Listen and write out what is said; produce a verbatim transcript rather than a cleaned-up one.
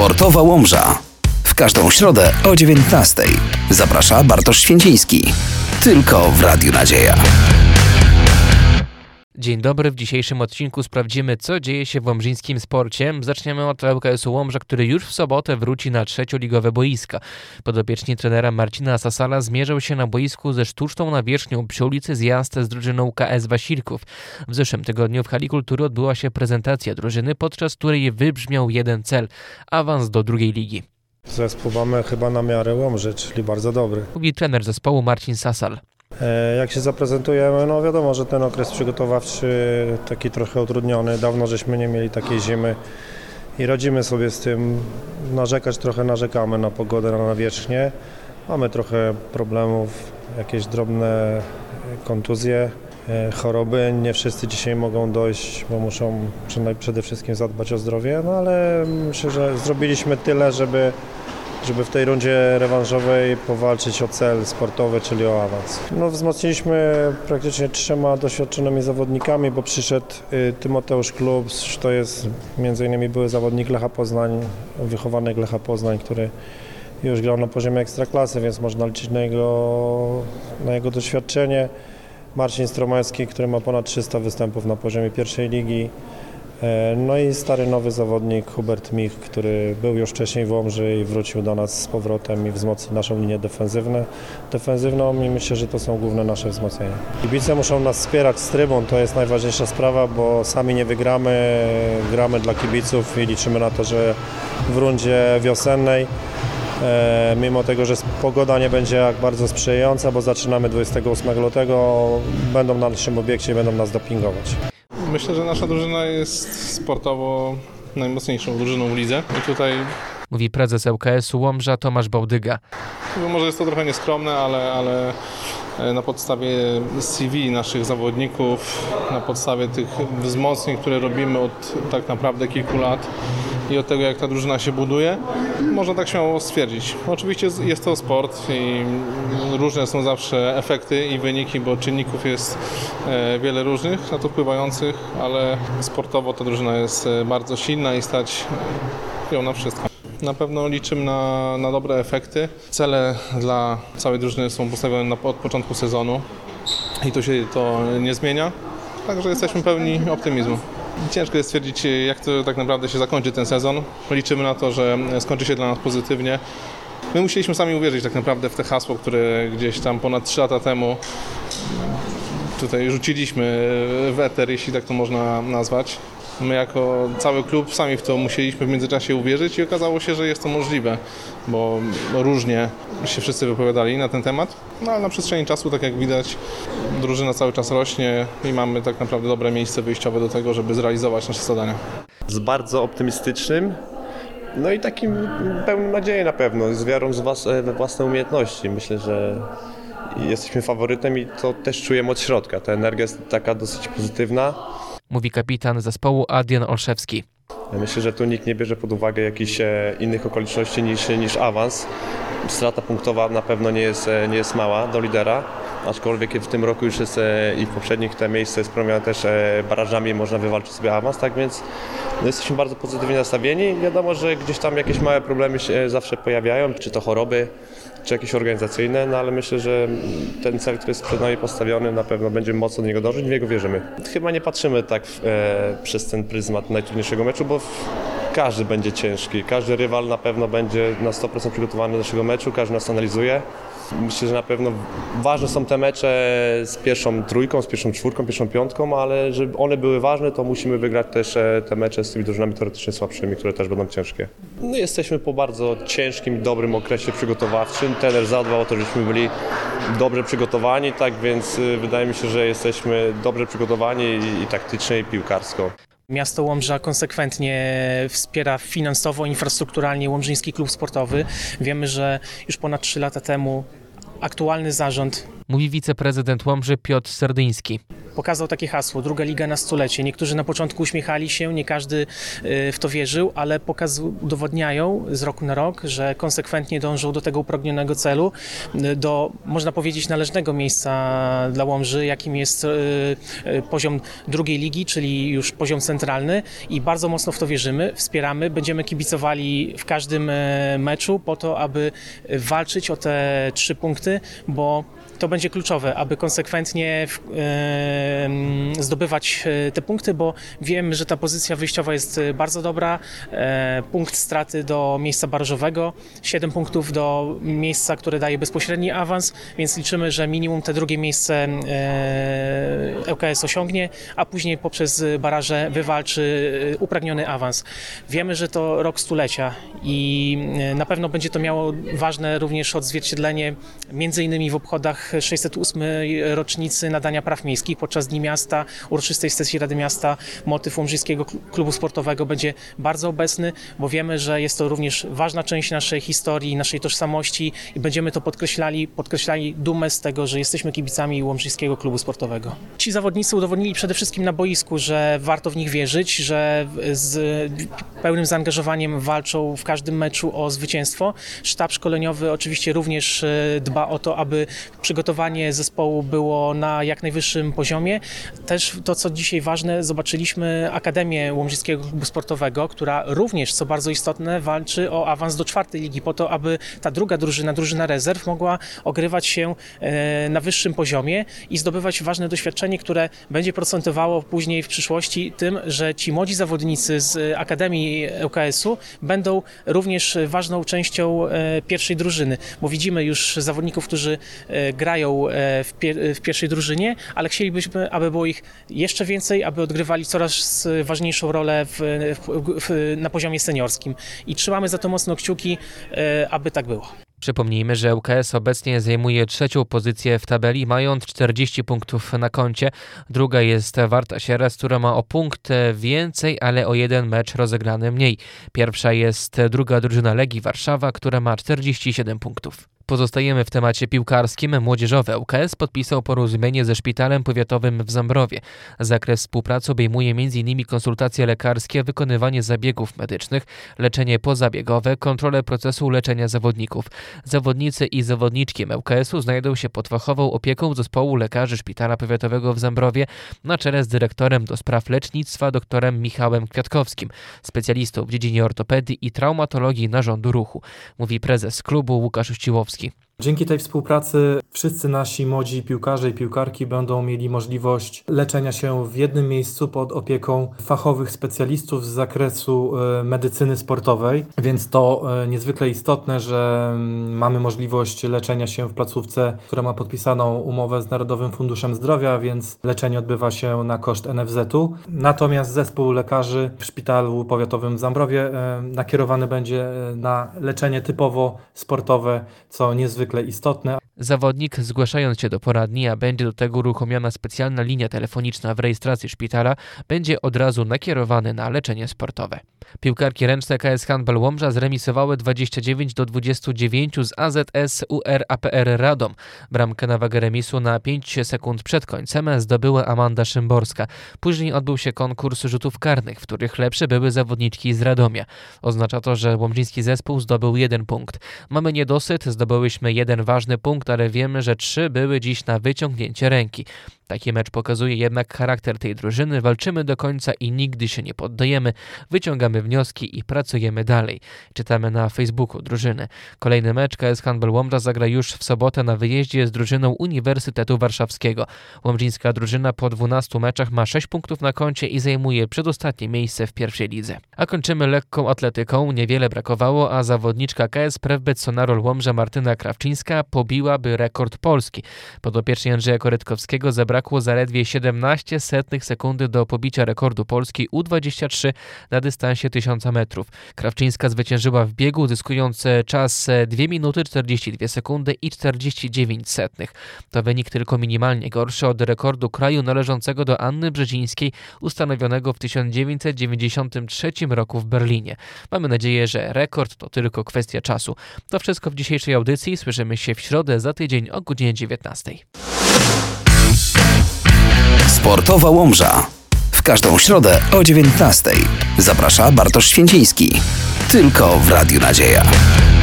Sportowa Łomża. W każdą środę o dziewiętnastej. Zaprasza Bartosz Święciński. Tylko w Radiu Nadzieja. Dzień dobry, w dzisiejszym odcinku sprawdzimy, co dzieje się w łomżyńskim sporcie. Zaczniemy od L K S-u Łomża, który już w sobotę wróci na trzecioligowe boiska. Podopieczni trenera Marcina Sasala zmierzał się na boisku ze sztuczną nawierzchnią przy ulicy Zjazd z drużyną K S Wasilków. W zeszłym tygodniu w hali kultury odbyła się prezentacja drużyny, podczas której wybrzmiał jeden cel – awans do drugiej ligi. Zespół mamy chyba na miarę Łomży, czyli bardzo dobry. Mówi trener zespołu Marcin Sasal. Jak się zaprezentujemy, no wiadomo, że ten okres przygotowawczy taki trochę utrudniony. Dawno żeśmy nie mieli takiej zimy i radzimy sobie z tym. Narzekać trochę narzekamy na pogodę, na nawierzchnię. Mamy trochę problemów, jakieś drobne kontuzje, choroby. Nie wszyscy dzisiaj mogą dojść, bo muszą przede wszystkim zadbać o zdrowie, no ale myślę, że zrobiliśmy tyle, żeby żeby w tej rundzie rewanżowej powalczyć o cel sportowy, czyli o awans. No, wzmocniliśmy praktycznie trzema doświadczonymi zawodnikami, bo przyszedł Tymoteusz Klubs, to jest między innymi były zawodnik Lecha Poznań, wychowanek Lecha Poznań, który już grał na poziomie ekstraklasy, więc można liczyć na jego, na jego doświadczenie. Marcin Stromański, który ma ponad trzysta występów na poziomie pierwszej ligi. No i stary nowy zawodnik Hubert Mich, który był już wcześniej w Łomży i wrócił do nas z powrotem i wzmocni naszą linię defensywną. defensywną i myślę, że to są główne nasze wzmocnienia. Kibice muszą nas wspierać z trybun, to jest najważniejsza sprawa, bo sami nie wygramy, gramy dla kibiców i liczymy na to, że w rundzie wiosennej, e, mimo tego, że pogoda nie będzie jak bardzo sprzyjająca, bo zaczynamy dwudziestego ósmego lutego, będą na naszym obiekcie i będą nas dopingować. Myślę, że nasza drużyna jest sportowo najmocniejszą drużyną w lidze i tutaj... Mówi prezes L K S-u Łomża Tomasz Bałdyga. Może jest to trochę nieskromne, ale, ale na podstawie C V naszych zawodników, na podstawie tych wzmocnień, które robimy od tak naprawdę kilku lat i od tego, jak ta drużyna się buduje, można tak śmiało stwierdzić. Oczywiście jest to sport i różne są zawsze efekty i wyniki, bo czynników jest wiele różnych na to wpływających, ale sportowo ta drużyna jest bardzo silna i stać ją na wszystko. Na pewno liczymy na, na dobre efekty. Cele dla całej drużyny są postawione na, od początku sezonu i to się to nie zmienia, także jesteśmy pełni optymizmu. Ciężko jest stwierdzić, jak to tak naprawdę się zakończy ten sezon. Liczymy na to, że skończy się dla nas pozytywnie. My musieliśmy sami uwierzyć tak naprawdę w te hasło, które gdzieś tam ponad trzy lata temu tutaj rzuciliśmy w eter, jeśli tak to można nazwać. My jako cały klub sami w to musieliśmy w międzyczasie uwierzyć i okazało się, że jest to możliwe, bo różnie się wszyscy wypowiadali na ten temat, no ale na przestrzeni czasu, tak jak widać, drużyna cały czas rośnie i mamy tak naprawdę dobre miejsce wyjściowe do tego, żeby zrealizować nasze zadania. Z bardzo optymistycznym, no i takim pełnym nadziei na pewno, z wiarą we własne umiejętności. Myślę, że jesteśmy faworytem i to też czujemy od środka. Ta energia jest taka dosyć pozytywna. Mówi kapitan zespołu Adrian Olszewski. Myślę, że tu nikt nie bierze pod uwagę jakichś innych okoliczności niż, niż awans. Strata punktowa na pewno nie jest, nie jest mała do lidera, aczkolwiek w tym roku już jest i w poprzednich te miejsce jest promienione też barażami, można wywalczyć sobie awans, tak więc no, jesteśmy bardzo pozytywnie nastawieni. Wiadomo, że gdzieś tam jakieś małe problemy się zawsze pojawiają, czy to choroby, czy jakieś organizacyjne, no ale myślę, że ten cel, który jest przed nami postawiony, na pewno będziemy mocno do niego dążyć, w niego wierzymy. Chyba nie patrzymy tak e, przez ten pryzmat najtrudniejszego meczu, bo każdy będzie ciężki, każdy rywal na pewno będzie na sto procent przygotowany do naszego meczu, każdy nas analizuje. Myślę, że na pewno ważne są te mecze z pierwszą trójką, z pierwszą czwórką, pierwszą piątką, ale żeby one były ważne, to musimy wygrać też te mecze z tymi drużynami teoretycznie słabszymi, które też będą ciężkie. No, jesteśmy po bardzo ciężkim, dobrym okresie przygotowawczym. Trener zadbał o to, żebyśmy byli dobrze przygotowani, tak więc wydaje mi się, że jesteśmy dobrze przygotowani i, i taktycznie, i piłkarsko. Miasto Łomża konsekwentnie wspiera finansowo, infrastrukturalnie Łomżyński Klub Sportowy. Wiemy, że już ponad trzy lata temu aktualny zarząd mówi wiceprezydent Łomży Piotr Serdyński. Pokazał takie hasło, druga liga na stulecie. Niektórzy na początku uśmiechali się, nie każdy w to wierzył, ale pokaz udowodniają z roku na rok, że konsekwentnie dążą do tego upragnionego celu, do, można powiedzieć, należnego miejsca dla Łomży, jakim jest poziom drugiej ligi, czyli już poziom centralny i bardzo mocno w to wierzymy, wspieramy, będziemy kibicowali w każdym meczu po to, aby walczyć o te trzy punkty, bo to będzie kluczowe, aby konsekwentnie e, zdobywać te punkty, bo wiem, że ta pozycja wyjściowa jest bardzo dobra. E, punkt straty do miejsca barażowego, siedem punktów do miejsca, które daje bezpośredni awans, więc liczymy, że minimum te drugie miejsce e, ŁKS osiągnie, a później poprzez baraże wywalczy upragniony awans. Wiemy, że to rok stulecia i na pewno będzie to miało ważne również odzwierciedlenie między innymi w obchodach sześćset ósmej rocznicy nadania praw miejskich podczas Dni Miasta, uroczystej sesji Rady Miasta. Motyw Łomżyńskiego Klubu Sportowego będzie bardzo obecny, bo wiemy, że jest to również ważna część naszej historii, naszej tożsamości i będziemy to podkreślali, podkreślali dumę z tego, że jesteśmy kibicami Łomżyńskiego Klubu Sportowego. Ci zawodnicy udowodnili przede wszystkim na boisku, że warto w nich wierzyć, że z pełnym zaangażowaniem walczą w każdym meczu o zwycięstwo. Sztab szkoleniowy oczywiście również dba o to, aby przygotowanie zespołu było na jak najwyższym poziomie. Też to, co dzisiaj ważne, zobaczyliśmy Akademię Łomżyńskiego Klubu Sportowego, która również, co bardzo istotne, walczy o awans do czwartej ligi po to, aby ta druga drużyna, drużyna rezerw mogła ogrywać się na wyższym poziomie i zdobywać ważne doświadczenie, które będzie procentowało później w przyszłości tym, że ci młodzi zawodnicy z Akademii ŁKS-u będą również ważną częścią pierwszej drużyny, bo widzimy już zawodników, którzy grają w, pier- w pierwszej drużynie, ale chcielibyśmy, aby było ich jeszcze więcej, aby odgrywali coraz ważniejszą rolę w, w, w, na poziomie seniorskim. I trzymamy za to mocno kciuki, aby tak było. Przypomnijmy, że ŁKS obecnie zajmuje trzecią pozycję w tabeli, mając czterdzieści punktów na koncie. Druga jest Warta Sieradz, która ma o punkt więcej, ale o jeden mecz rozegrany mniej. Pierwsza jest druga drużyna Legii Warszawa, która ma czterdzieści siedem punktów. Pozostajemy w temacie piłkarskim. Młodzieżowy ŁKS podpisał porozumienie ze Szpitalem Powiatowym w Zambrowie. Zakres współpracy obejmuje m.in. konsultacje lekarskie, wykonywanie zabiegów medycznych, leczenie pozabiegowe, kontrolę procesu leczenia zawodników. Zawodnicy i zawodniczki ŁKS-u znajdą się pod fachową opieką zespołu lekarzy Szpitala Powiatowego w Zambrowie na czele z dyrektorem do spraw lecznictwa doktorem Michałem Kwiatkowskim, specjalistą w dziedzinie ortopedii i traumatologii narządu ruchu, mówi prezes klubu Łukasz Uściłowski. Dzięki tej współpracy wszyscy nasi młodzi piłkarze i piłkarki będą mieli możliwość leczenia się w jednym miejscu pod opieką fachowych specjalistów z zakresu medycyny sportowej, więc to niezwykle istotne, że mamy możliwość leczenia się w placówce, która ma podpisaną umowę z Narodowym Funduszem Zdrowia, więc leczenie odbywa się na koszt N F Z-u. Natomiast zespół lekarzy w Szpitalu Powiatowym w Zambrowie nakierowany będzie na leczenie typowo sportowe, co niezwykle istotne. Zawodnik, zgłaszając się do poradni, a będzie do tego uruchomiona specjalna linia telefoniczna w rejestracji szpitala, będzie od razu nakierowany na leczenie sportowe. Piłkarki ręczne K S Handball Łomża zremisowały dwadzieścia dziewięć do dwudziestu dziewięciu z A Z S U R A P R Radom. Bramkę na wagę remisu na pięć sekund przed końcem zdobyła Amanda Szymborska. Później odbył się konkurs rzutów karnych, w których lepsze były zawodniczki z Radomia. Oznacza to, że łomżyński zespół zdobył jeden punkt. Mamy niedosyt, zdobyłyśmy jeden ważny punkt, ale wiemy, że trzy były dziś na wyciągnięcie ręki. Taki mecz pokazuje jednak charakter tej drużyny. Walczymy do końca i nigdy się nie poddajemy. Wyciągamy wnioski i pracujemy dalej. Czytamy na Facebooku drużyny. Kolejny mecz K S Handball Łomża zagra już w sobotę na wyjeździe z drużyną Uniwersytetu Warszawskiego. Łomżyńska drużyna po dwunastu meczach ma sześć punktów na koncie i zajmuje przedostatnie miejsce w pierwszej lidze. A kończymy lekką atletyką. Niewiele brakowało, a zawodniczka K S Prewbet Sonarol Łomża Martyna Krawczyńska pobiłaby rekord Polski. Podopiecznej Andrzeja Korytkowskiego zabrakło zaledwie siedemnaście setnych sekundy do pobicia rekordu Polski U dwadzieścia trzy na dystansie dystansie tysiąc metrów. Krawczyńska zwyciężyła w biegu, uzyskując czas dwie minuty czterdzieści dwie sekundy i czterdzieści dziewięć setnych. To wynik tylko minimalnie gorszy od rekordu kraju należącego do Anny Brzezińskiej, ustanowionego w tysiąc dziewięćset dziewięćdziesiątym trzecim roku w Berlinie. Mamy nadzieję, że rekord to tylko kwestia czasu. To wszystko w dzisiejszej audycji. Słyszymy się w środę za tydzień o godzinie dziewiętnastej. Sportowa Łomża. W każdą środę o dziewiętnastej. Zaprasza Bartosz Święciński. Tylko w Radiu Nadzieja.